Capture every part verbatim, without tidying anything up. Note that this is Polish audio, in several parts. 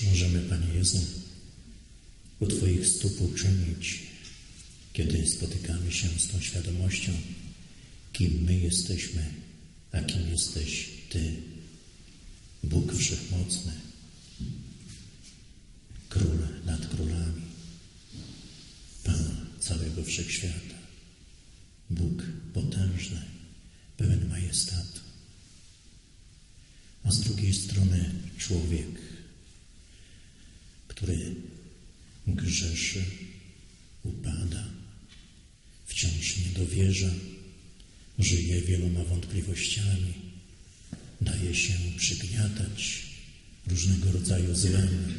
możemy, Panie Jezu, u Twoich stóp uczynić, kiedy spotykamy się z tą świadomością, kim my jesteśmy, a kim jesteś Ty, Bóg Wszechmocny, Król nad królami, Pan całego Wszechświata, Bóg potężny, pełen majestatu. A z drugiej strony człowiek, który grzeszy, upada, wciąż nie dowierza, żyje wieloma wątpliwościami, daje się przygniatać różnego rodzaju złem.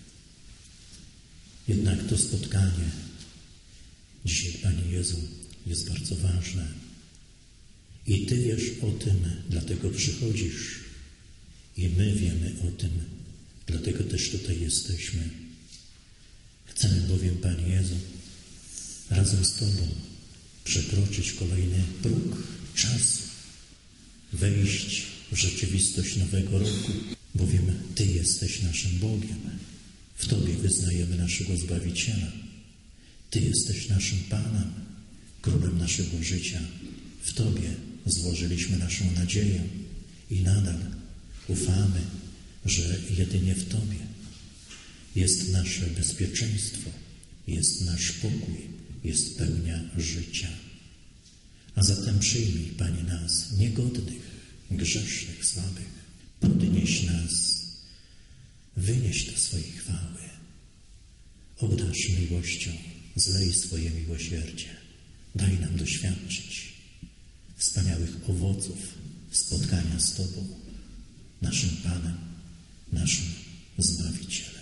Jednak to spotkanie dzisiaj, Panie Jezu, jest bardzo ważne. I Ty wiesz o tym, dlatego przychodzisz. I my wiemy o tym, dlatego też tutaj jesteśmy. Chcemy bowiem, Panie Jezu, razem z Tobą przekroczyć kolejny próg czasu, wejść w rzeczywistość nowego roku, bowiem Ty jesteś naszym Bogiem. W Tobie wyznajemy naszego Zbawiciela. Ty jesteś naszym Panem, Królem naszego życia. W Tobie złożyliśmy naszą nadzieję i nadal ufamy, że jedynie w Tobie jest nasze bezpieczeństwo, jest nasz pokój, jest pełnia życia. A zatem przyjmij, Panie, nas, niegodnych, grzesznych, słabych, podnieś nas, wynieś do swojej chwały, obdarz miłością, zlej swoje miłosierdzie, daj nam doświadczyć wspaniałych owoców spotkania z Tobą, naszym Panem, naszym Zbawicielem.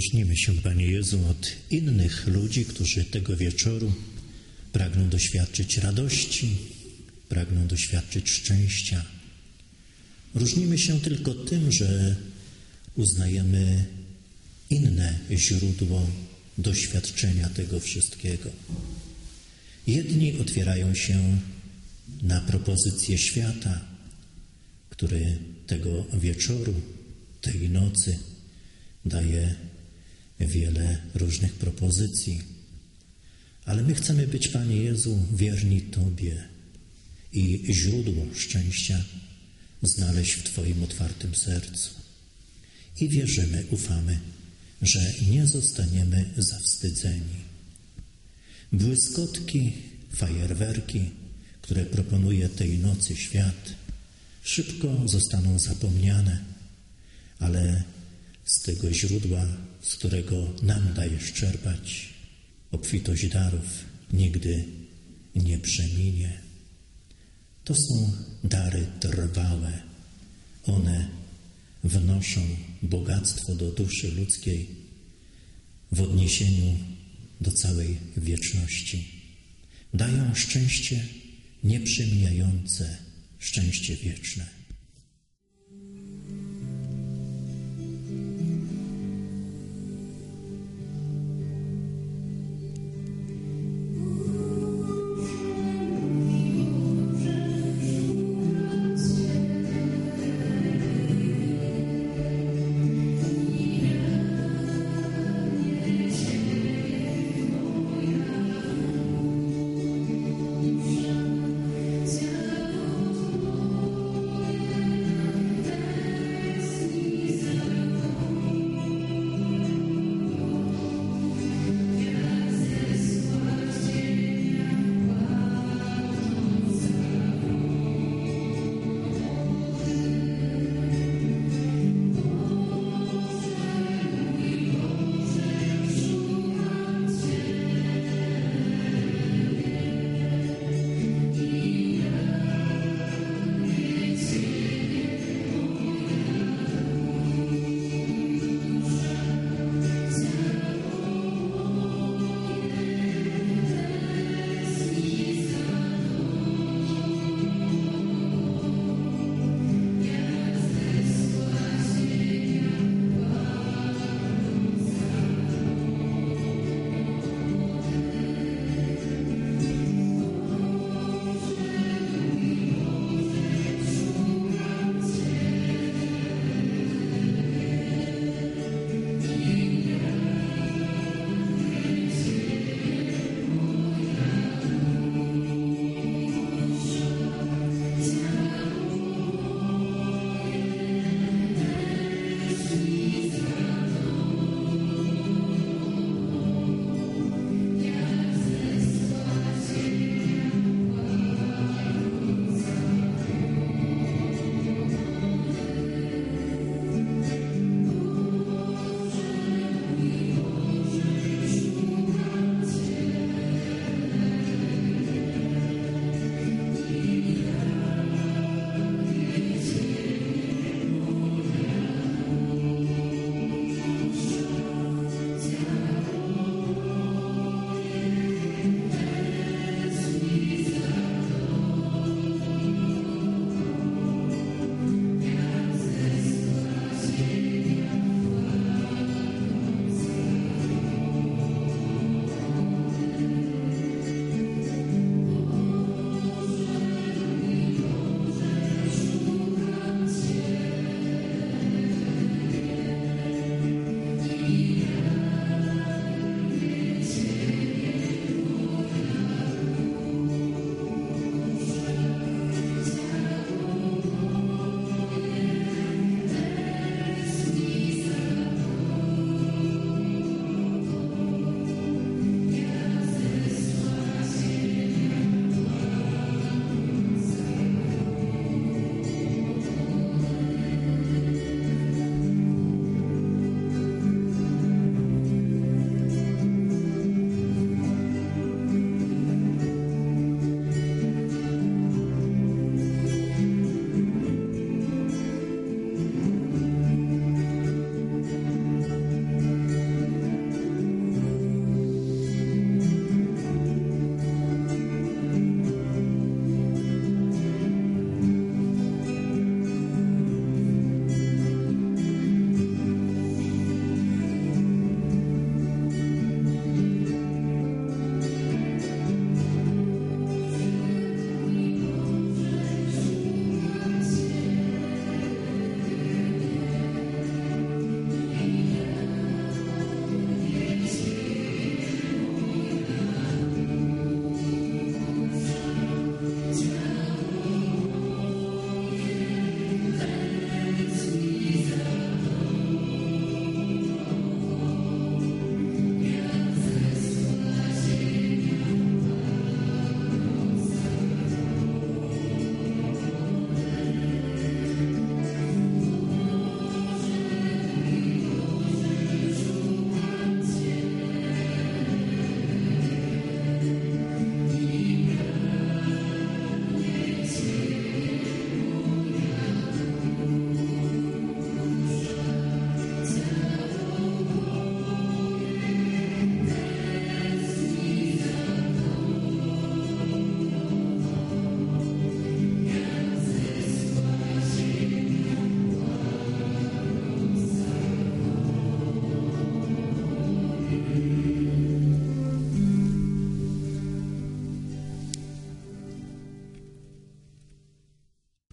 różnimy się, Panie Jezu, od innych ludzi, którzy tego wieczoru pragną doświadczyć radości, pragną doświadczyć szczęścia. Różnimy się tylko tym, że uznajemy inne źródło doświadczenia tego wszystkiego. Jedni otwierają się na propozycje świata, który tego wieczoru, tej nocy daje wiele różnych propozycji. Ale my chcemy być, Panie Jezu, wierni Tobie i źródło szczęścia znaleźć w Twoim otwartym sercu. I wierzymy, ufamy, że nie zostaniemy zawstydzeni. Błyskotki, fajerwerki, które proponuje tej nocy świat, szybko zostaną zapomniane, ale z tego źródła, z którego nam dajesz czerpać, obfitość darów nigdy nie przeminie. To są dary trwałe. One wnoszą bogactwo do duszy ludzkiej w odniesieniu do całej wieczności. Dają szczęście nieprzemijające, szczęście wieczne.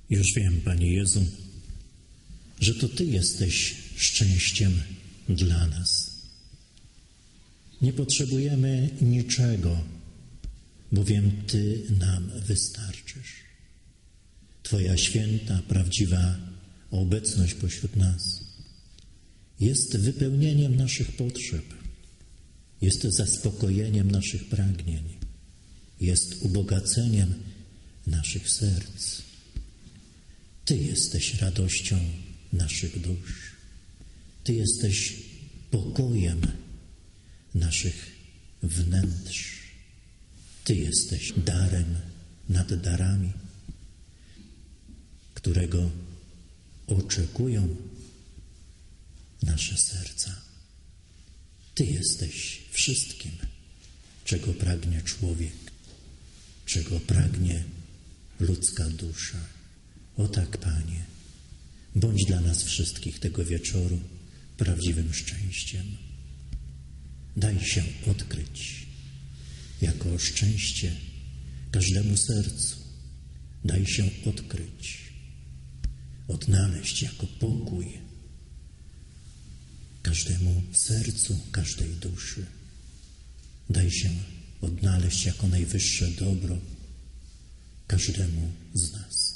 Już wiem, Panie Jezu, że to Ty jesteś szczęściem dla nas. Nie potrzebujemy niczego, bowiem Ty nam wystarczysz. Twoja święta, prawdziwa obecność pośród nas jest wypełnieniem naszych potrzeb, jest zaspokojeniem naszych pragnień, jest ubogaceniem naszych serc. Ty jesteś radością naszych dusz. Ty jesteś pokojem naszych wnętrz. Ty jesteś darem nad darami, którego oczekują nasze serca. Ty jesteś wszystkim, czego pragnie człowiek, czego pragnie ludzka dusza. O tak, Panie, bądź dla nas wszystkich tego wieczoru prawdziwym szczęściem. Daj się odkryć jako szczęście każdemu sercu. Daj się odkryć, odnaleźć jako pokój każdemu sercu, każdej duszy. Daj się odnaleźć jako najwyższe dobro każdemu z nas.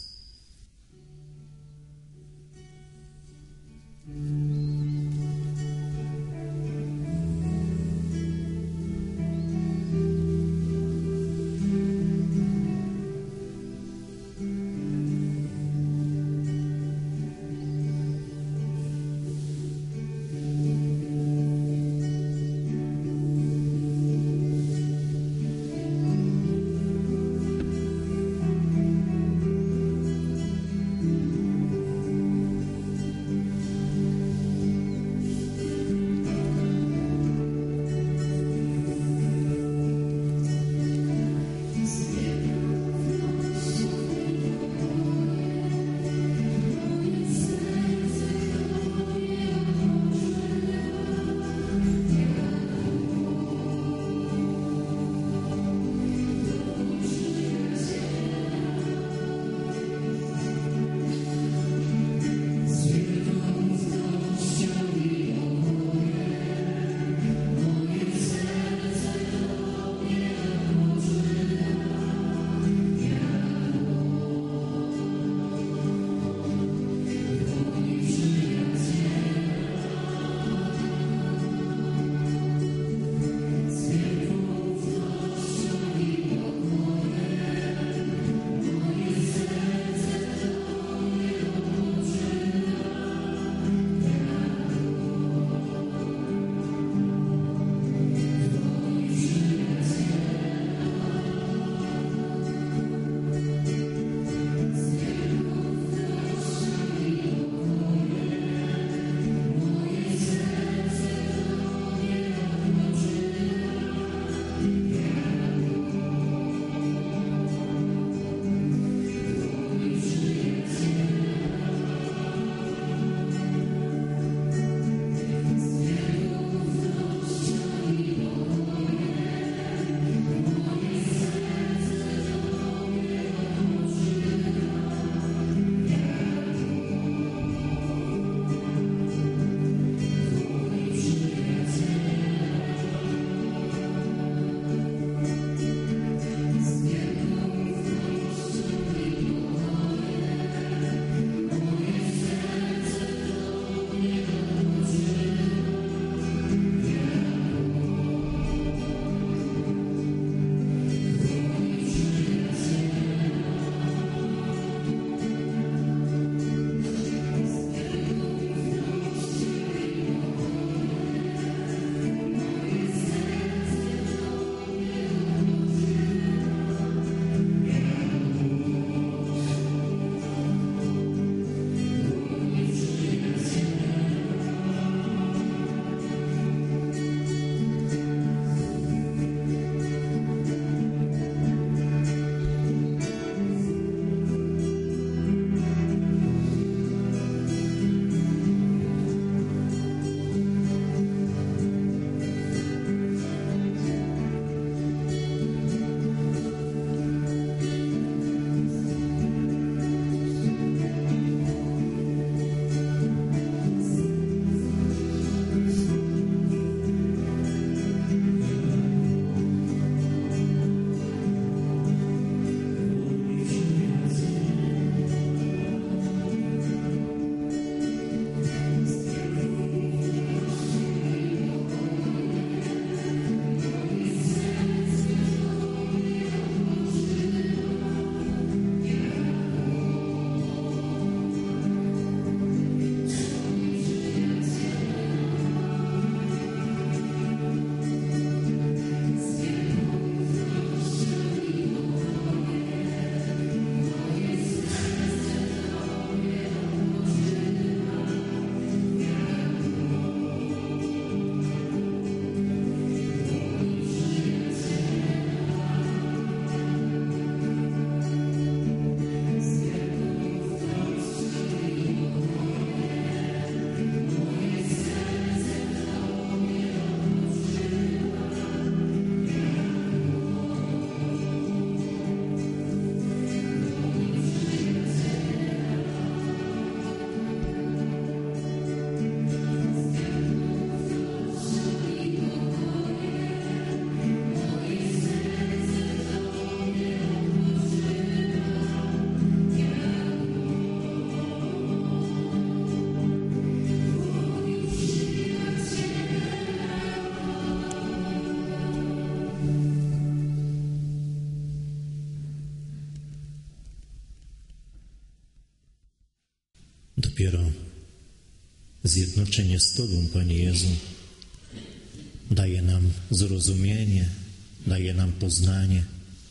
Dopiero zjednoczenie z Tobą, Panie Jezu, daje nam zrozumienie, daje nam poznanie,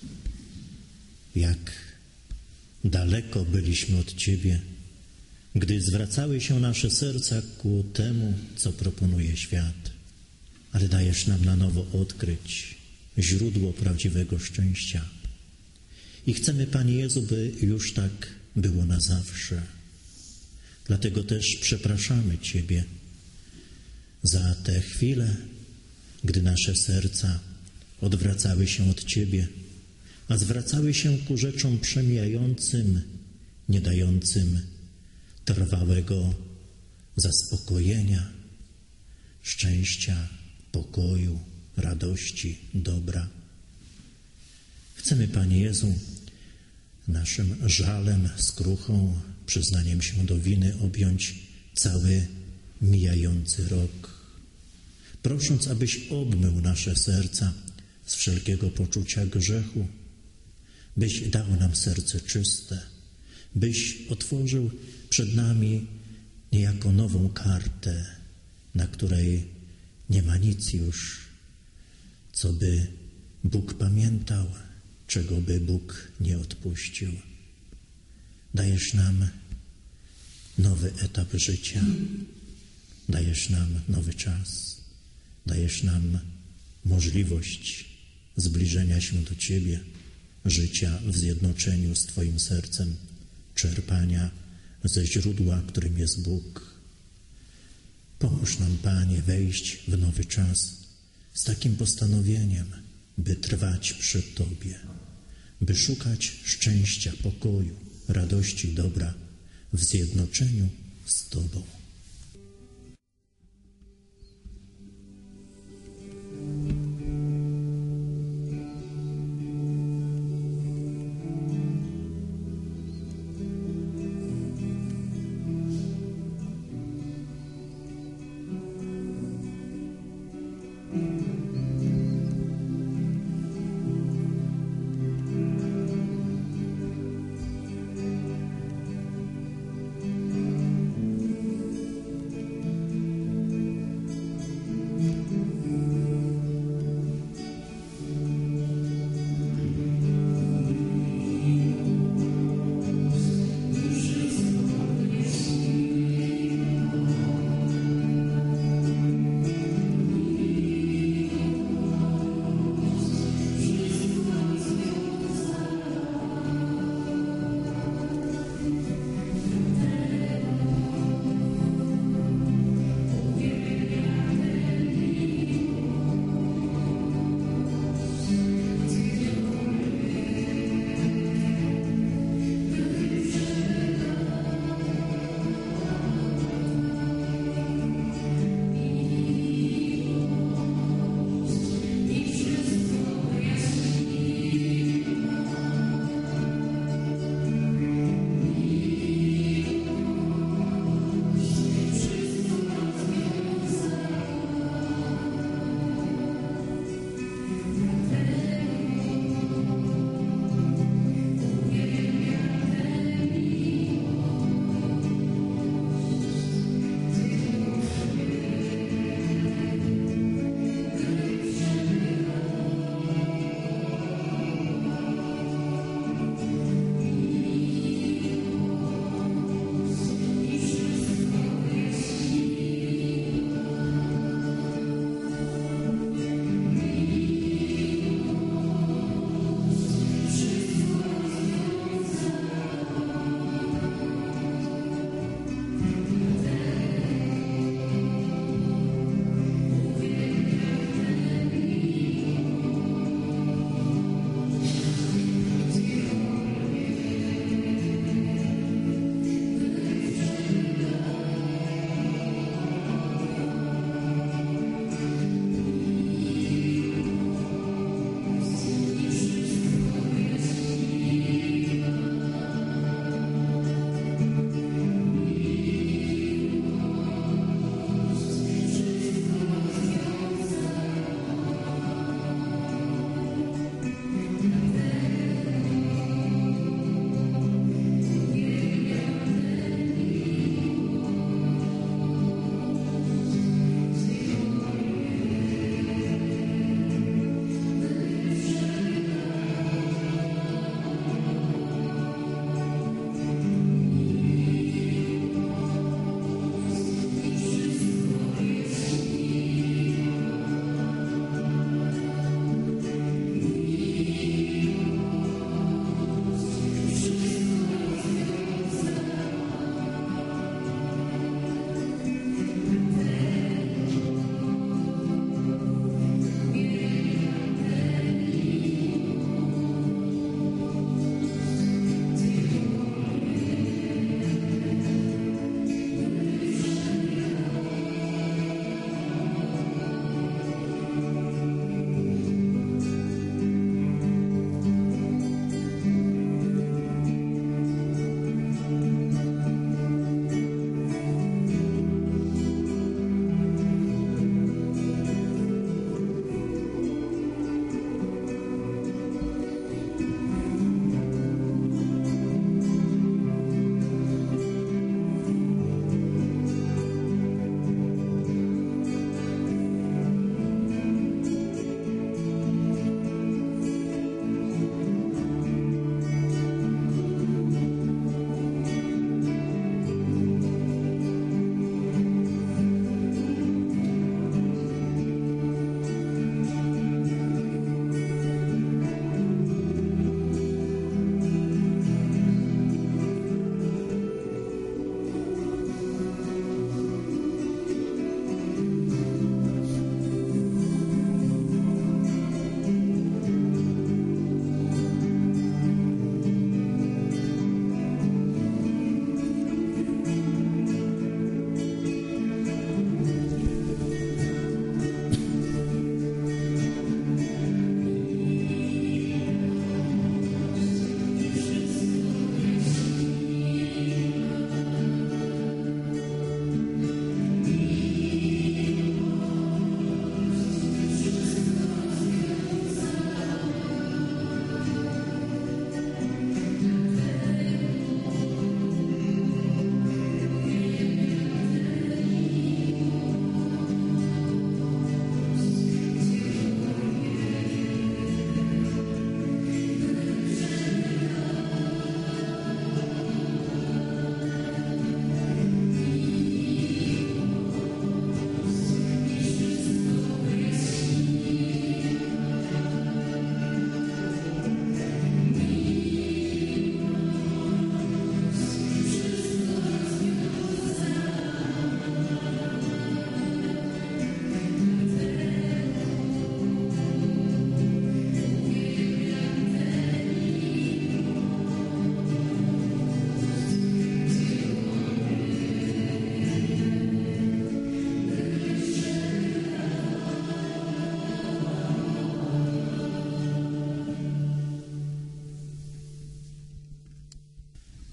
jak daleko byliśmy od Ciebie, gdy zwracały się nasze serca ku temu, co proponuje świat. Ale dajesz nam na nowo odkryć źródło prawdziwego szczęścia. I chcemy, Panie Jezu, by już tak było na zawsze. Dlatego też przepraszamy Ciebie za te chwile, gdy nasze serca odwracały się od Ciebie, a zwracały się ku rzeczom przemijającym, nie dającym trwałego zaspokojenia, szczęścia, pokoju, radości, dobra. Chcemy, Panie Jezu, naszym żalem, skruchą, przyznaniem się do winy objąć cały mijający rok, prosząc, abyś obmył nasze serca z wszelkiego poczucia grzechu, byś dał nam serce czyste, byś otworzył przed nami niejako nową kartę, na której nie ma nic już, co by Bóg pamiętał, czego by Bóg nie odpuścił. Dajesz nam nowy etap życia, dajesz nam nowy czas, dajesz nam możliwość zbliżenia się do Ciebie, życia w zjednoczeniu z Twoim sercem, czerpania ze źródła, którym jest Bóg. Pomóż nam, Panie, wejść w nowy czas z takim postanowieniem, by trwać przy Tobie, by szukać szczęścia, pokoju, radości, dobra w zjednoczeniu z Tobą.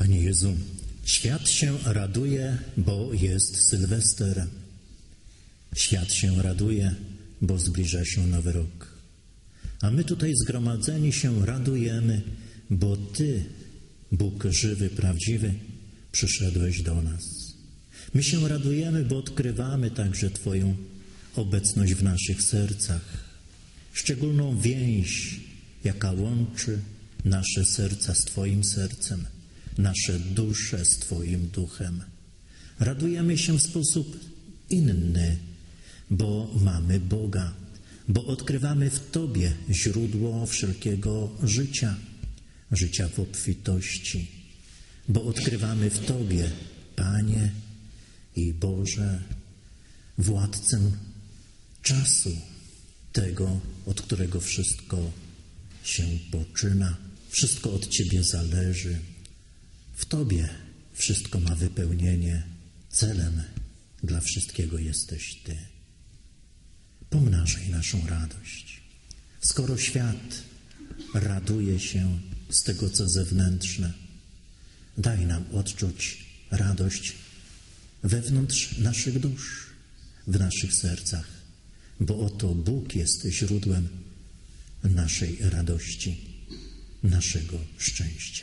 Panie Jezu, świat się raduje, bo jest Sylwester. Świat się raduje, bo zbliża się Nowy Rok. A my tutaj zgromadzeni się radujemy, bo Ty, Bóg żywy, prawdziwy, przyszedłeś do nas. My się radujemy, bo odkrywamy także Twoją obecność w naszych sercach. Szczególną więź, jaka łączy nasze serca z Twoim sercem, nasze dusze z Twoim duchem. Radujemy się w sposób inny, bo mamy Boga, bo odkrywamy w Tobie źródło wszelkiego życia, życia w obfitości, bo odkrywamy w Tobie, Panie i Boże, Władcę czasu, tego, od którego wszystko się poczyna, wszystko od Ciebie zależy. W Tobie wszystko ma wypełnienie, celem dla wszystkiego jesteś Ty. Pomnażaj naszą radość. Skoro świat raduje się z tego, co zewnętrzne, daj nam odczuć radość wewnątrz naszych dusz, w naszych sercach, bo oto Bóg jest źródłem naszej radości, naszego szczęścia.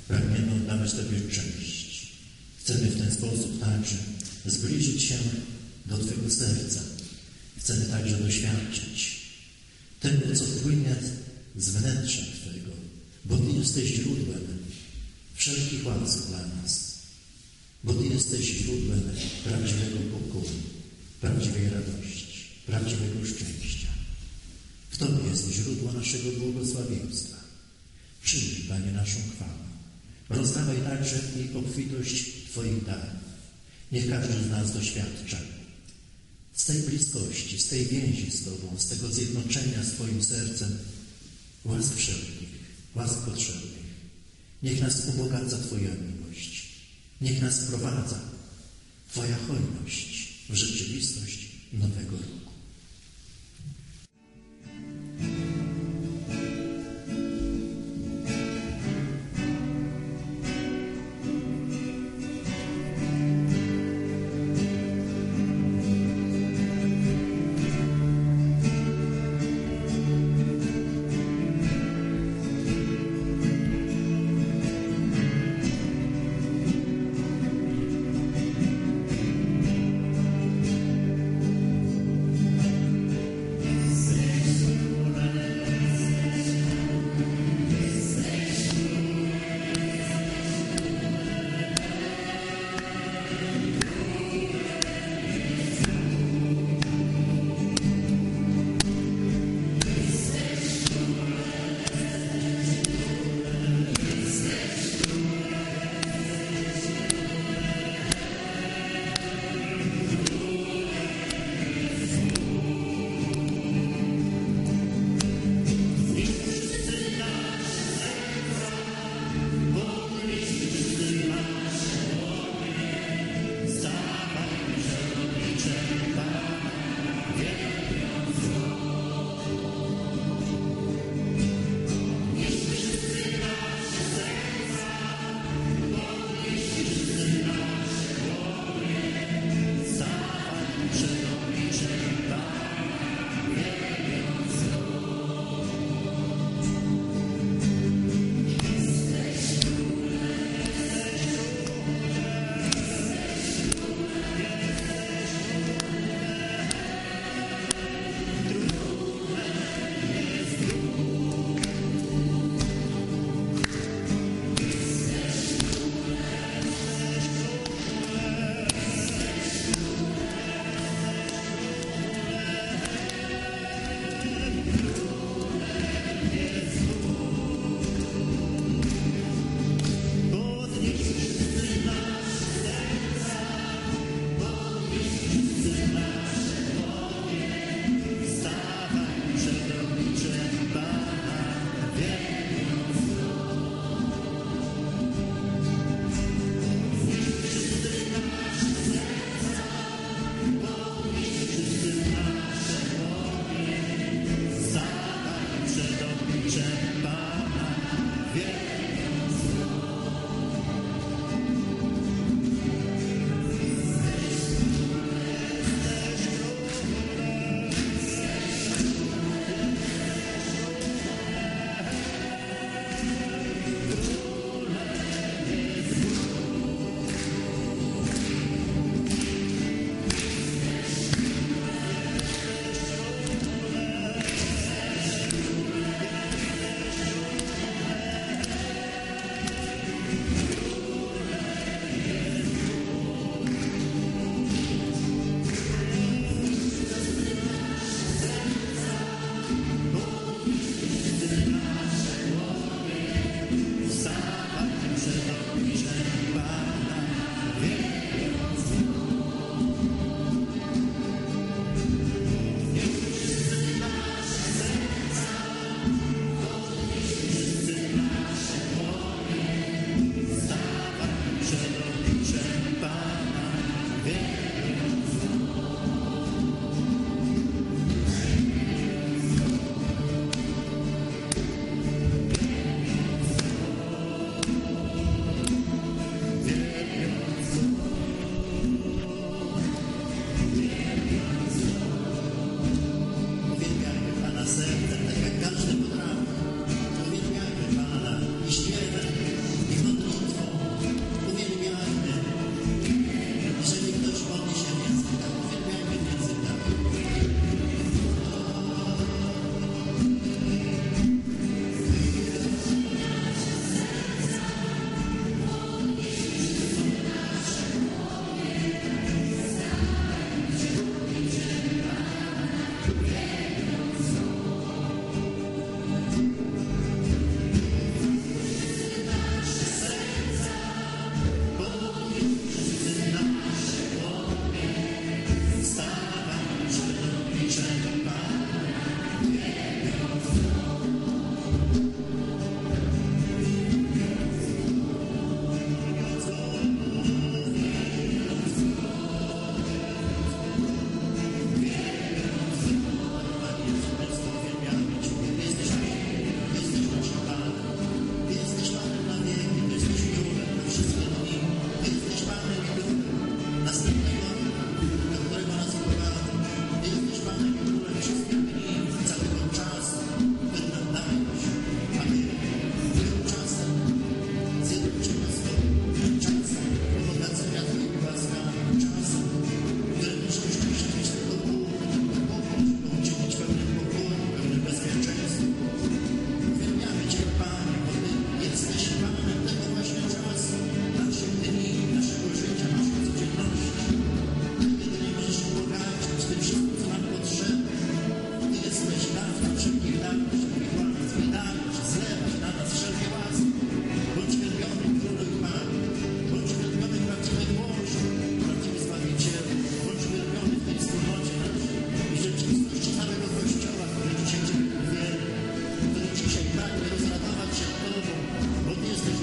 pragniemy oddawać Tobie cześć. Chcemy w ten sposób także zbliżyć się do Twojego serca. Chcemy także doświadczyć tego, co płynie z wnętrza Twojego, bo Ty jesteś źródłem wszelkich łask dla nas, bo Ty jesteś źródłem prawdziwego pokoju, prawdziwej radości, prawdziwego szczęścia. W Tobie jest źródło naszego błogosławieństwa. Przyjmij, Panie, naszą chwałę. Rozdawaj także i obfitość Twoich darów. Niech każdy z nas doświadcza z tej bliskości, z tej więzi z Tobą, z tego zjednoczenia z Twoim sercem łask wszelkich, łask potrzebnych. Niech nas ubogaca Twoja miłość. Niech nas wprowadza Twoja hojność w rzeczywistość nowego roku.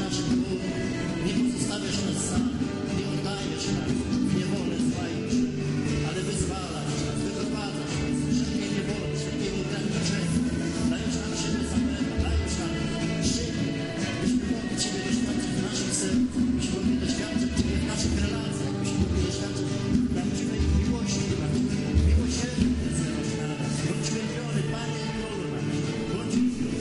naszym bólu, nie pozostawiasz nas sam, nie oddajesz nas w niewolę zwajczy, ale wyzwalasz nas, wyprowadzasz nas z wszelkiej niewoli, wszelkiego ograniczenia. Dajesz nam siebie samego, dajesz nam siebie, byśmy mogli Ciebie doświadczyć w naszych sercach, byśmy mogli doświadczyć Ciebie w naszych relacjach, byśmy mogli doświadczyć prawdziwej miłości, prawdziwej miłosierdzia, które zlewasz na nas. Bądź wielbiony, Panie i Królu nasz, bądź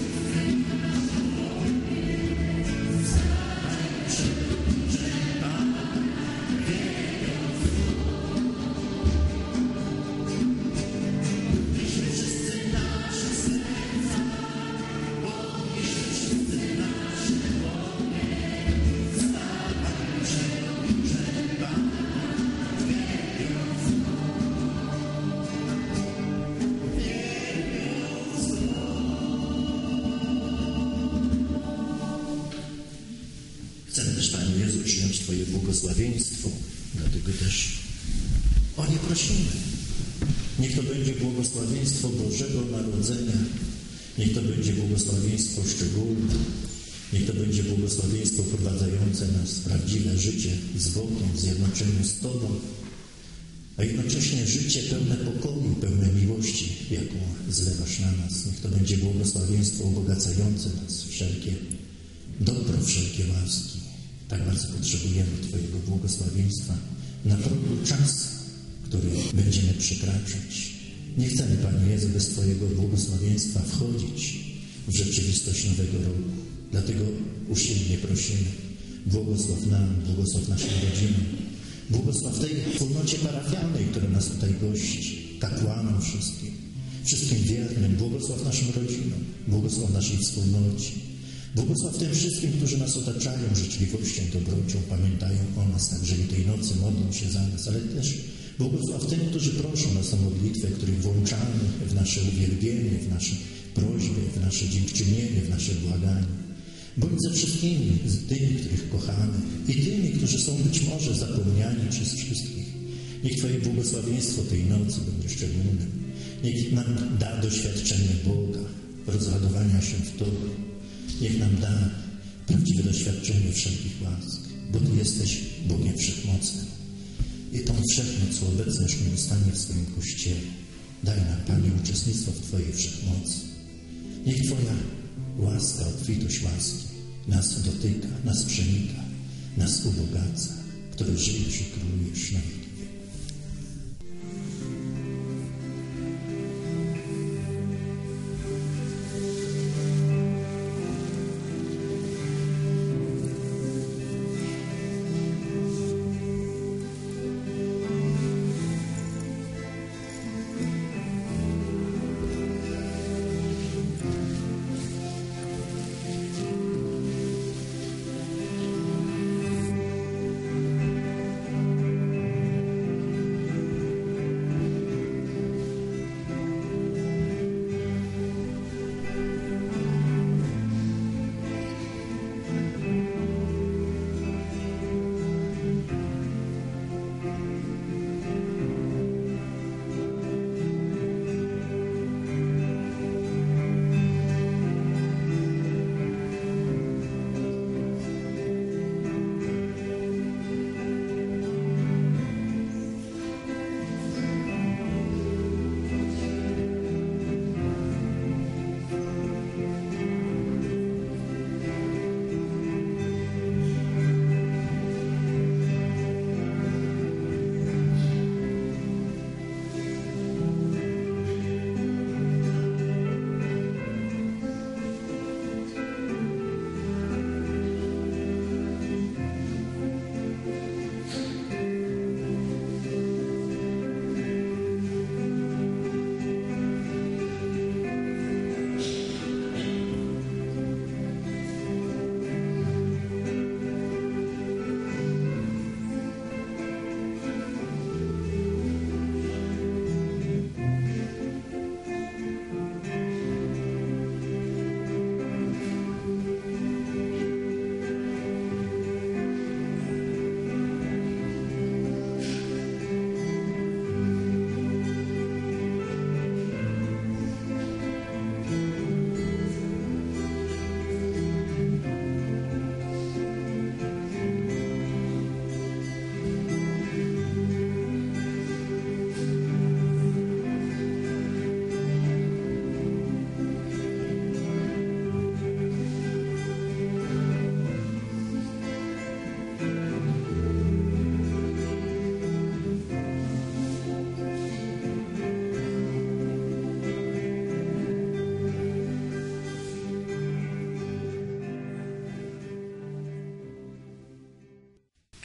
Chcemy też, Panie Jezu, przyjąć Twoje błogosławieństwo, dlatego też o nie prosimy. Niech to będzie błogosławieństwo Bożego Narodzenia, niech to będzie błogosławieństwo szczególne, niech to będzie błogosławieństwo wprowadzające nas w prawdziwe życie z Bogiem, w zjednoczeniu z Tobą, a jednocześnie życie pełne pokoju, pełne miłości, jaką zlewasz na nas. Niech to będzie błogosławieństwo ubogacające nas, wszelkie dobro, wszelkie łaski. Tak bardzo potrzebujemy Twojego błogosławieństwa na progu czasu, który będziemy przekraczać. Nie chcemy, Panie Jezu, bez Twojego błogosławieństwa wchodzić w rzeczywistość nowego roku. Dlatego usilnie prosimy, błogosław nam, błogosław naszym rodzinom, błogosław tej wspólnocie parafialnej, która nas tutaj gości, kapłanom wszystkim, wszystkim wiernym, błogosław naszym rodzinom, błogosław naszej wspólnocie. Błogosław tym wszystkim, którzy nas otaczają życzliwością, dobrocią, pamiętają o nas, także i tej nocy modlą się za nas, ale też błogosław tym, którzy proszą nas o modlitwę, których włączamy w nasze uwielbienie, w nasze prośby, w nasze dziękczynienie, w nasze błaganie. Bądź ze wszystkimi, z tymi, których kochamy i tymi, którzy są być może zapomniani przez wszystkich. Niech Twoje błogosławieństwo tej nocy będzie szczególnym. Niech nam da doświadczenie Boga, rozradowania się w Tobie. Niech nam da prawdziwe doświadczenie wszelkich łask, bo Ty jesteś Bogiem Wszechmocnym. I tą wszechmoc obecność nieustannie w swoim Kościele. Daj nam, Panie, uczestnictwo w Twojej wszechmocy. Niech Twoja łaska, obfitość łaski nas dotyka, nas przenika, nas ubogaca, który żyjesz i królujesz na wieki.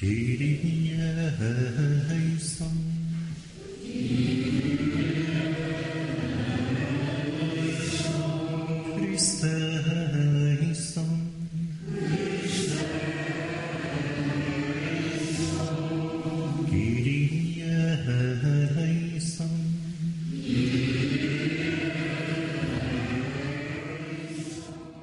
Ty nie